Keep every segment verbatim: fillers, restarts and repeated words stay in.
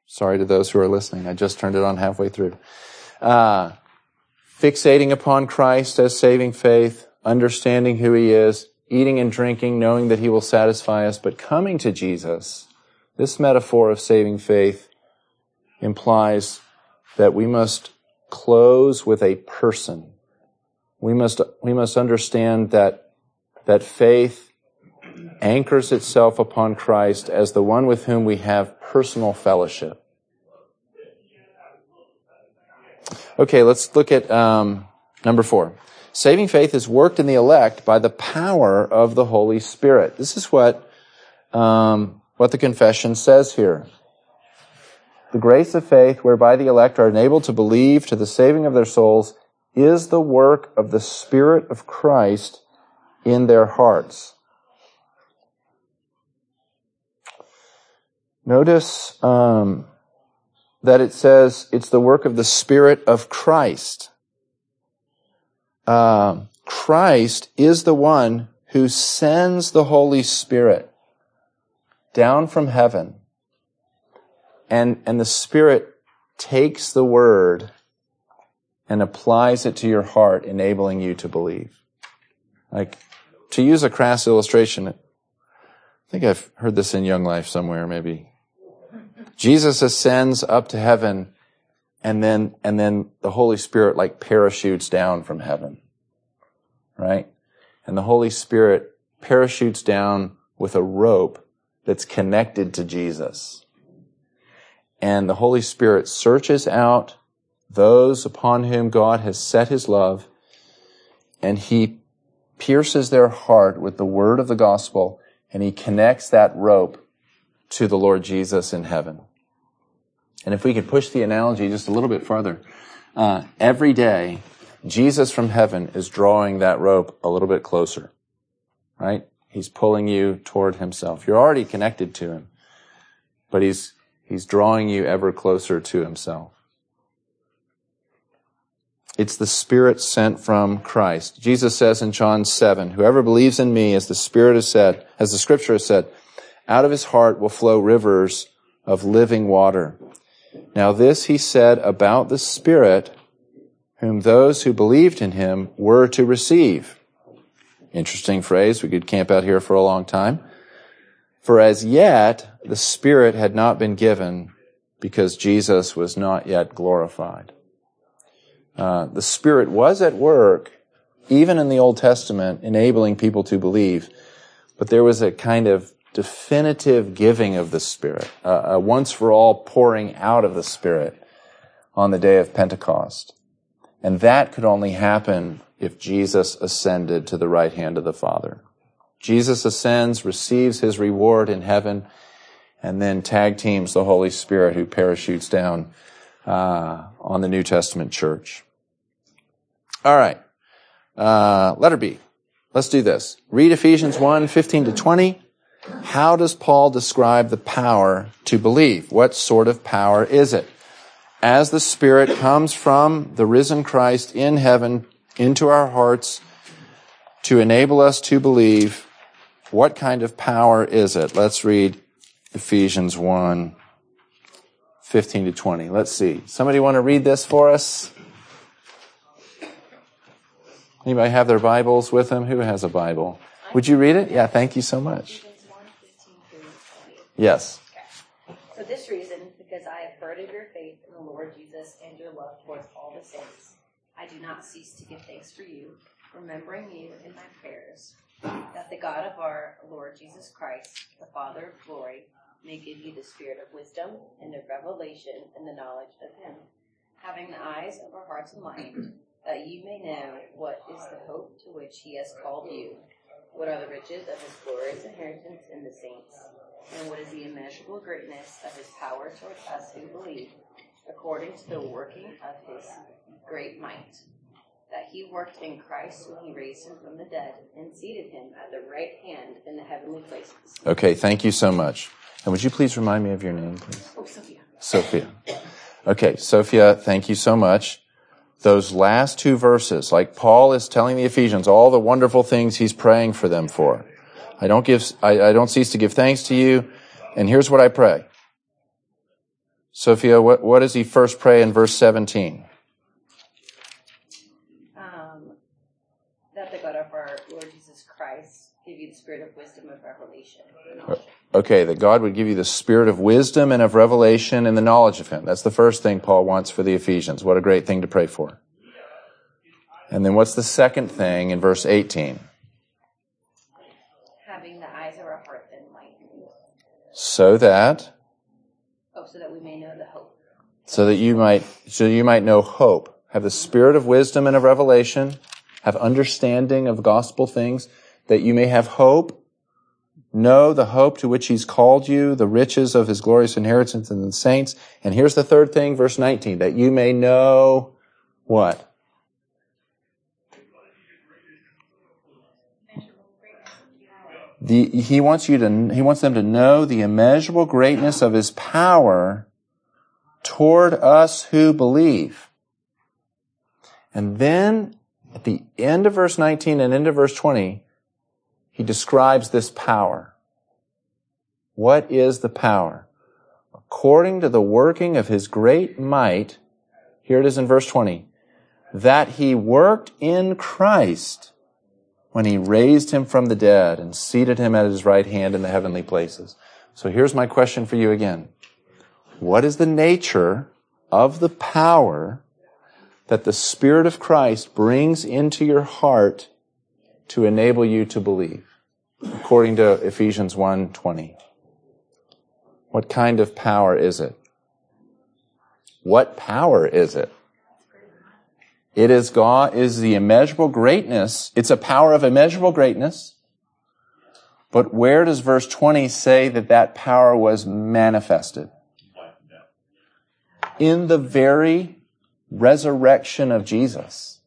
Sorry to those who are listening. I just turned it on halfway through. Uh, fixating upon Christ as saving faith, understanding who he is, eating and drinking, knowing that he will satisfy us, but coming to Jesus, this metaphor of saving faith implies that we must close with a person. We must, we must understand that, that faith anchors itself upon Christ as the one with whom we have personal fellowship. Okay, let's look at um, number four. Saving faith is worked in the elect by the power of the Holy Spirit. This is what um, what the confession says here. The grace of faith whereby the elect are enabled to believe to the saving of their souls is the work of the Spirit of Christ in their hearts. Notice um, that it says it's the work of the Spirit of Christ. Uh, Christ is the one who sends the Holy Spirit down from heaven. And, and the Spirit takes the Word and applies it to your heart, enabling you to believe. Like, to use a crass illustration, I think I've heard this in Young Life somewhere, maybe. Jesus ascends up to heaven, and then, and then the Holy Spirit like parachutes down from heaven. Right? And the Holy Spirit parachutes down with a rope that's connected to Jesus. And the Holy Spirit searches out those upon whom God has set his love, and he pierces their heart with the word of the gospel, and he connects that rope to the Lord Jesus in heaven. And if we could push the analogy just a little bit farther, uh, every day, Jesus from heaven is drawing that rope a little bit closer, right? He's pulling you toward himself. You're already connected to him, but he's he's drawing you ever closer to himself. It's the Spirit sent from Christ. Jesus says in John seven, whoever believes in me, as the Spirit has said, as the Scripture has said, out of his heart will flow rivers of living water. Now this he said about the Spirit, whom those who believed in him were to receive. Interesting phrase. We could camp out here for a long time. For as yet, the Spirit had not been given because Jesus was not yet glorified. Uh, the Spirit was at work, even in the Old Testament, enabling people to believe. But there was a kind of definitive giving of the Spirit, uh, a once-for-all pouring out of the Spirit on the day of Pentecost. And that could only happen if Jesus ascended to the right hand of the Father. Jesus ascends, receives his reward in heaven, and then tag teams the Holy Spirit who parachutes down uh, on the New Testament church. All right. Uh, letter B. Let's do this. Read Ephesians one, fifteen to twenty. How does Paul describe the power to believe? What sort of power is it? As the Spirit comes from the risen Christ in heaven into our hearts to enable us to believe, what kind of power is it? Let's read Ephesians one, fifteen to twenty. Let's see. Somebody want to read this for us? Anybody have their Bibles with them? Who has a Bible? Would you read it? Yeah, thank you so much. Yes. For this reason, because I have heard of your faith in the Lord Jesus and your love towards all the saints, I do not cease to give thanks for you, remembering you in my prayers, that the God of our Lord Jesus Christ, the Father of glory, may give you the spirit of wisdom and of revelation in the knowledge of him, having the eyes of our hearts enlightened, that you may know what is the hope to which he has called you, what are the riches of his glorious inheritance in the saints, and what is the immeasurable greatness of his power toward us who believe, according to the working of his great might, that he worked in Christ when he raised him from the dead and seated him at the right hand in the heavenly places. Okay, thank you so much. And would you please remind me of your name, please? Oh, Sophia. Sophia. Okay, Sophia, thank you so much. Those last two verses, like Paul is telling the Ephesians all the wonderful things he's praying for them for. I don't give, I, I don't cease to give thanks to you, and here's what I pray. Sophia, what, what does he first pray in verse seventeen? Um, that the God of our Lord Jesus Christ give you the spirit of wisdom and revelation. And knowledge. Okay, that God would give you the spirit of wisdom and of revelation and the knowledge of him. That's the first thing Paul wants for the Ephesians. What a great thing to pray for. And then what's the second thing in verse eighteen? Having the eyes of our heart enlightened. So that... Oh, so that we may know the hope. So that you might, so you might know hope. Have the spirit of wisdom and of revelation. Have understanding of gospel things. That you may have hope. Know the hope to which he's called you. The riches of his glorious inheritance in the saints. And here's the third thing, verse nineteen. That you may know what? The, he wants you to, he wants them to know the immeasurable greatness of his power toward us who believe. And then at the end of verse nineteen and into verse twenty, he describes this power. What is the power? According to the working of his great might, here it is in verse twenty, that he worked in Christ when he raised him from the dead and seated him at his right hand in the heavenly places. So here's my question for you again. What is the nature of the power that the Spirit of Christ brings into your heart to enable you to believe? According to Ephesians one twenty. What kind of power is it? What power is it? It is God, is the immeasurable greatness. It's a power of immeasurable greatness. But where does verse twenty say that that power was manifested? In the very resurrection of Jesus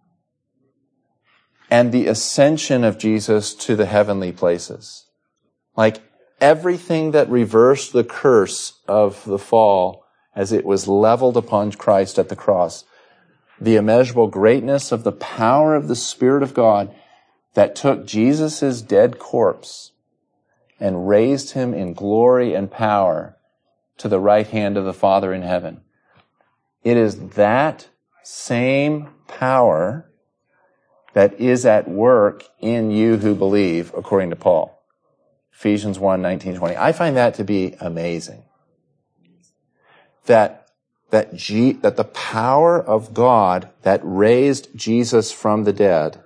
and the ascension of Jesus to the heavenly places. Like everything that reversed the curse of the fall as it was leveled upon Christ at the cross. The immeasurable greatness of the power of the Spirit of God that took Jesus' dead corpse and raised him in glory and power to the right hand of the Father in heaven. It is that same power that is at work in you who believe, according to Paul. Ephesians one nineteen twenty. I find that to be amazing. That That, G, that the power of God that raised Jesus from the dead,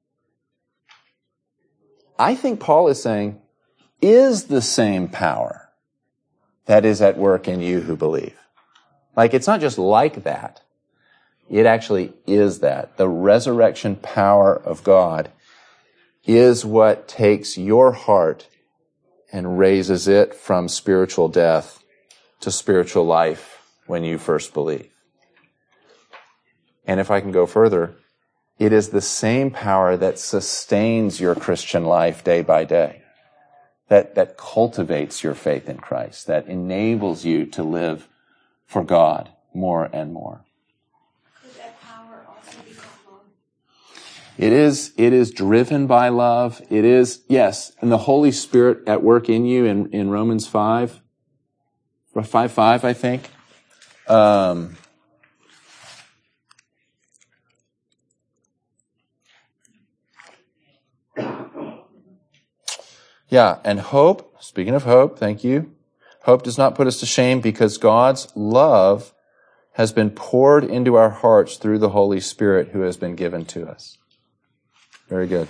I think Paul is saying, is the same power that is at work in you who believe. Like, it's not just like that. It actually is that. The resurrection power of God is what takes your heart and raises it from spiritual death to spiritual life when you first believe. And if I can go further, it is the same power that sustains your Christian life day by day, that, that cultivates your faith in Christ, that enables you to live for God more and more. Could that power also become love? It is, it is driven by love. It is, yes, and the Holy Spirit at work in you in, in Romans five, five, five, I think. Um, yeah, and hope, speaking of hope, thank you. Hope does not put us to shame because God's love has been poured into our hearts through the Holy Spirit who has been given to us. Very good.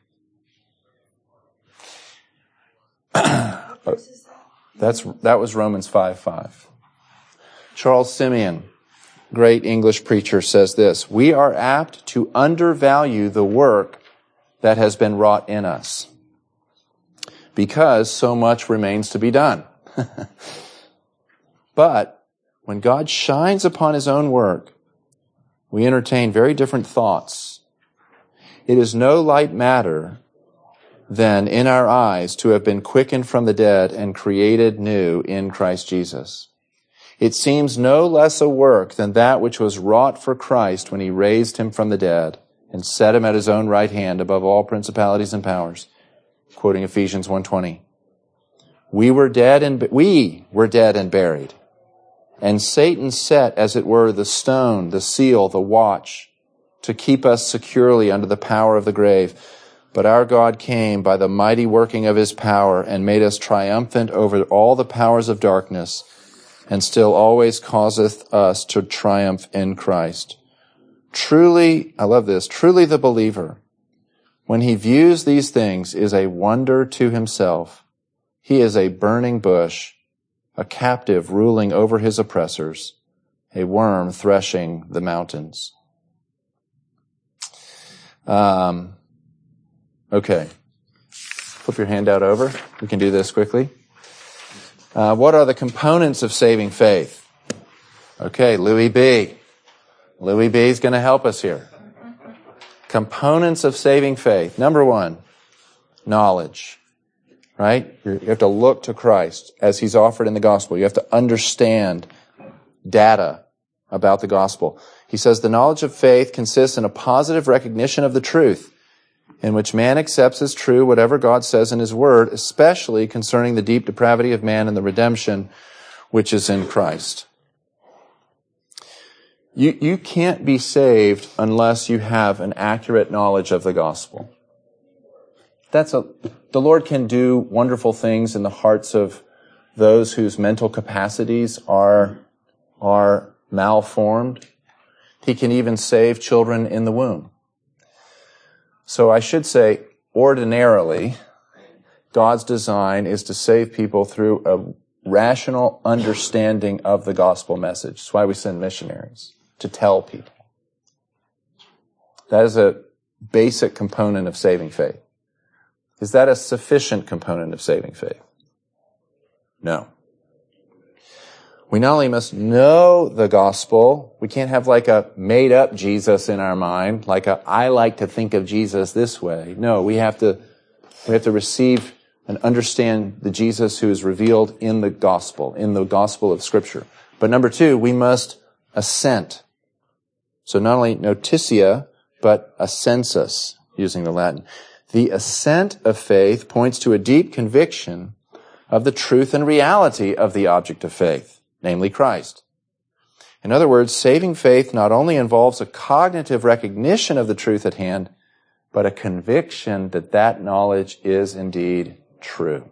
That's, that was Romans five five. Charles Simeon, great English preacher, says this: we are apt to undervalue the work that has been wrought in us because so much remains to be done. But when God shines upon his own work, we entertain very different thoughts. It is no light matter then in our eyes to have been quickened from the dead and created new in Christ Jesus. It seems no less a work than that which was wrought for Christ when he raised him from the dead and set him at his own right hand above all principalities and powers. Quoting Ephesians one twenty. We were dead and we were dead and buried And Satan set, as it were, the stone, the seal, the watch, to keep us securely under the power of the grave. But our God came by the mighty working of his power and made us triumphant over all the powers of darkness, and still always causeth us to triumph in Christ. Truly, I love this, truly the believer, when he views these things, is a wonder to himself. He is a burning bush, a captive ruling over his oppressors, a worm threshing the mountains. Um, okay. Flip your handout over. We can do this quickly. Uh, what are the components of saving faith? Okay, Louis B. Louis B is going to help us here. Components of saving faith. Number one, knowledge. Right? You have to look to Christ as he's offered in the gospel. You have to understand data about the gospel. He says the knowledge of faith consists in a positive recognition of the truth, in which man accepts as true whatever God says in his word, especially concerning the deep depravity of man and the redemption which is in Christ. You, you can't be saved unless you have an accurate knowledge of the gospel. That's a, the Lord can do wonderful things in the hearts of those whose mental capacities are, are malformed. He can even save children in the womb. So I should say, ordinarily, God's design is to save people through a rational understanding of the gospel message. That's why we send missionaries, to tell people. That is a basic component of saving faith. Is that a sufficient component of saving faith? No. We not only must know the gospel, we can't have like a made-up Jesus in our mind, like a I like to think of Jesus this way. No, we have to we have to receive and understand the Jesus who is revealed in the gospel, in the gospel of Scripture. But number two, we must assent. So not only notitia, but assensus, using the Latin. The assent of faith points to a deep conviction of the truth and reality of the object of faith, namely Christ. In other words, saving faith not only involves a cognitive recognition of the truth at hand, but a conviction that that knowledge is indeed true.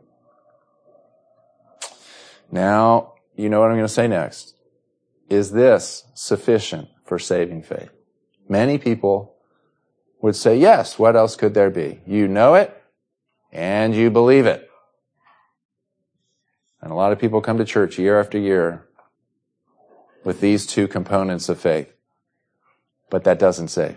Now, you know what I'm going to say next. Is this sufficient for saving faith? Many people would say, yes, what else could there be? You know it, and you believe it. And a lot of people come to church year after year with these two components of faith. But that doesn't save.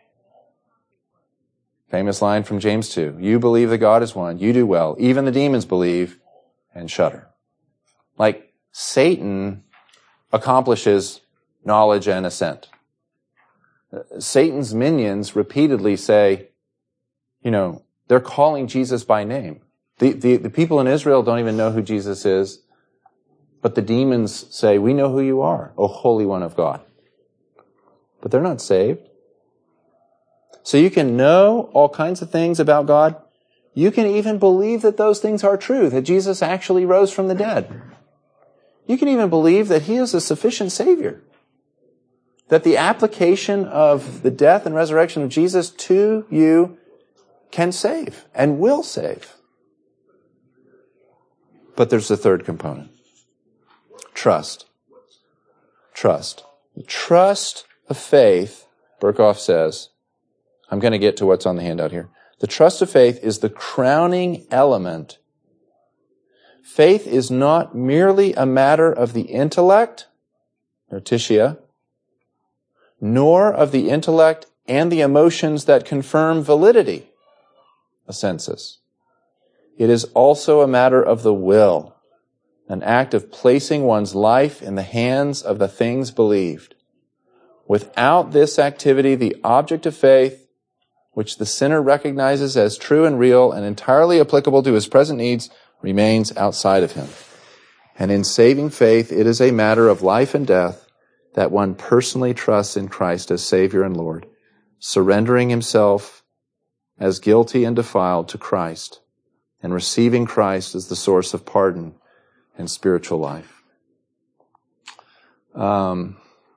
Famous line from James two. You believe that God is one. You do well. Even the demons believe and shudder. Like Satan accomplishes knowledge and assent. Satan's minions repeatedly say, you know, they're calling Jesus by name. The, the, the people in Israel don't even know who Jesus is, but the demons say, we know who you are, O Holy One of God. But they're not saved. So you can know all kinds of things about God. You can even believe that those things are true, that Jesus actually rose from the dead. You can even believe that he is a sufficient Savior. That the application of the death and resurrection of Jesus to you can save and will save. But there's the third component. Trust. Trust. The trust of faith, Berkhoff says, I'm going to get to what's on the handout here. The trust of faith is the crowning element. Faith is not merely a matter of the intellect, notitia, nor of the intellect and the emotions that confirm validity, assensus. It is also a matter of the will, an act of placing one's life in the hands of the things believed. Without this activity, the object of faith, which the sinner recognizes as true and real and entirely applicable to his present needs, remains outside of him. And in saving faith, it is a matter of life and death that one personally trusts in Christ as Savior and Lord, surrendering himself as guilty and defiled to Christ, and receiving Christ as the source of pardon and spiritual life. Um,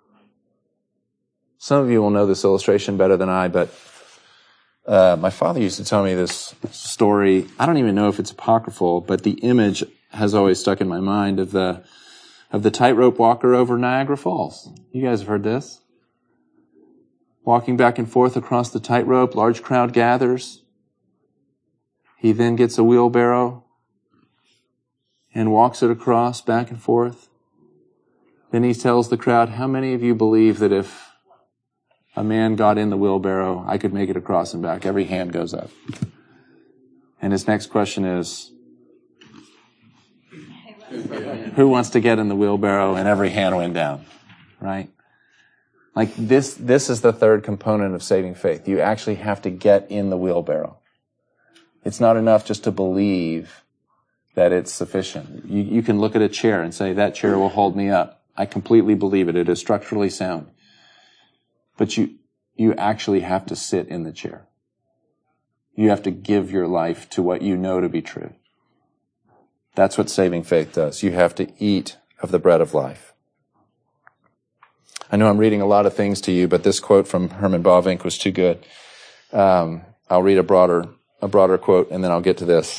some of you will know this illustration better than I, but uh, my father used to tell me this story. I don't even know if it's apocryphal, but the image has always stuck in my mind of the of the tightrope walker over Niagara Falls. You guys have heard this? Walking back and forth across the tightrope, large crowd gathers. He then gets a wheelbarrow and walks it across back and forth. Then he tells the crowd, how many of you believe that if a man got in the wheelbarrow, I could make it across and back? Every hand goes up. And his next question is, who wants to get in the wheelbarrow? And every hand went down, right? Like this, this is the third component of saving faith. You actually have to get in the wheelbarrow. It's not enough just to believe that it's sufficient. You, you can look at a chair and say, that chair will hold me up. I completely believe it. It is structurally sound. But you, you actually have to sit in the chair. You have to give your life to what you know to be true. That's what saving faith does. You have to eat of the bread of life. I know I'm reading a lot of things to you, but this quote from Herman Bavinck was too good. Um, I'll read a broader, a broader quote, and then I'll get to this.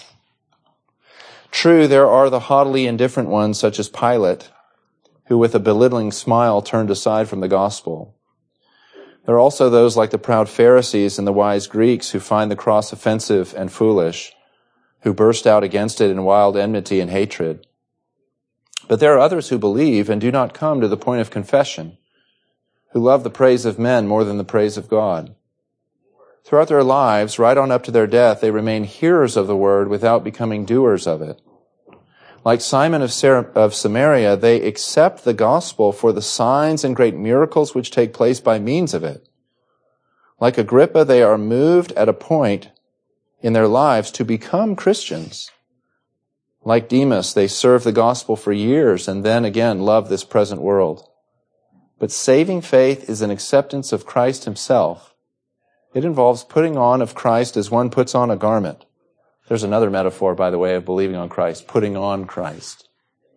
True, there are the haughtily indifferent ones, such as Pilate, who with a belittling smile turned aside from the gospel. There are also those like the proud Pharisees and the wise Greeks who find the cross offensive and foolish, who burst out against it in wild enmity and hatred. But there are others who believe and do not come to the point of confession, who love the praise of men more than the praise of God. Throughout their lives, right on up to their death, they remain hearers of the word without becoming doers of it. Like Simon of, Sarah, of Samaria, they accept the gospel for the signs and great miracles which take place by means of it. Like Agrippa, they are moved at a point in their lives to become Christians. Like Demas, they serve the gospel for years and then again love this present world. But saving faith is an acceptance of Christ himself. It involves putting on of Christ as one puts on a garment. There's another metaphor, by the way, of believing on Christ, putting on Christ.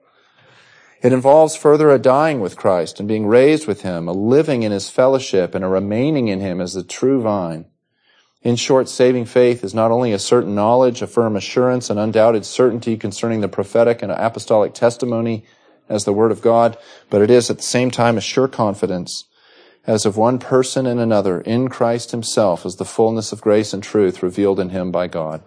It involves further a dying with Christ and being raised with him, a living in his fellowship and a remaining in him as the true vine. In short, saving faith is not only a certain knowledge, a firm assurance, an undoubted certainty concerning the prophetic and apostolic testimony as the Word of God, but it is at the same time a sure confidence as of one person and another in Christ himself as the fullness of grace and truth revealed in him by God.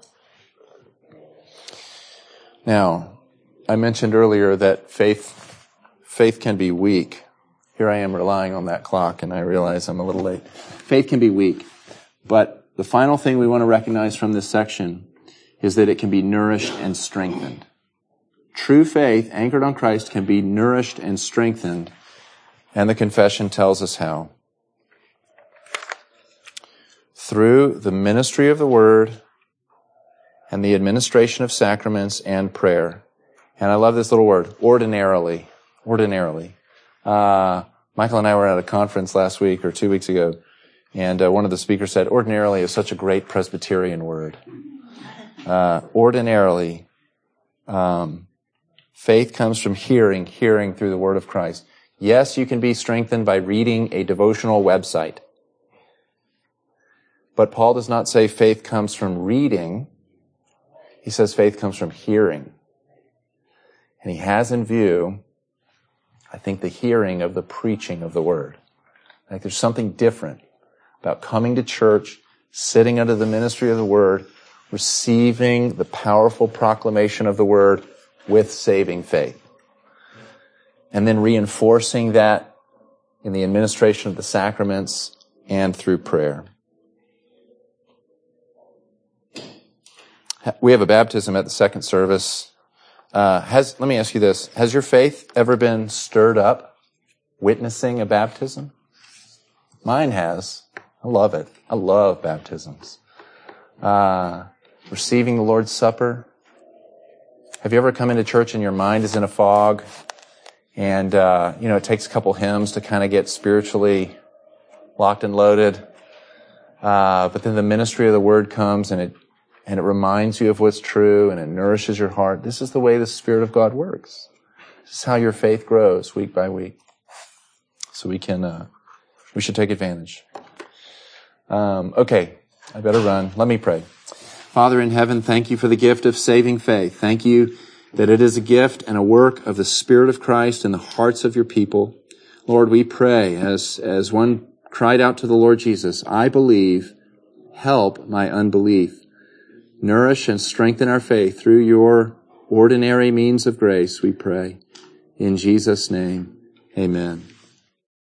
Now, I mentioned earlier that faith, faith can be weak. Here I am relying on that clock and I realize I'm a little late. Faith can be weak, but the final thing we want to recognize from this section is that it can be nourished and strengthened. True faith, anchored on Christ, can be nourished and strengthened, and the confession tells us how. Through the ministry of the Word and the administration of sacraments and prayer. And I love this little word, ordinarily. Ordinarily. Uh, Michael and I were at a conference last week or two weeks ago, and uh, one of the speakers said, ordinarily is such a great Presbyterian word. Uh, ordinarily, um, faith comes from hearing, hearing through the Word of Christ. Yes, you can be strengthened by reading a devotional website. But Paul does not say faith comes from reading. He says faith comes from hearing. And he has in view, I think, the hearing of the preaching of the Word. Like there's something different about coming to church, sitting under the ministry of the Word, receiving the powerful proclamation of the Word with saving faith. And then reinforcing that in the administration of the sacraments and through prayer. We have a baptism at the second service. Uh, has, let me ask you this. Has your faith ever been stirred up witnessing a baptism? Mine has. I love it. I love baptisms. Uh, receiving the Lord's Supper. Have you ever come into church and your mind is in a fog? And, uh, you know, it takes a couple hymns to kind of get spiritually locked and loaded. Uh, but then the ministry of the Word comes and it, and it reminds you of what's true and it nourishes your heart. This is the way the Spirit of God works. This is how your faith grows week by week. So we can, uh, we should take advantage. Um, okay, I better run. Let me pray. Father in heaven, thank you for the gift of saving faith. Thank you that it is a gift and a work of the Spirit of Christ in the hearts of your people. Lord, we pray as, as one cried out to the Lord Jesus, I believe, help my unbelief. Nourish and strengthen our faith through your ordinary means of grace, we pray. In Jesus' name, amen.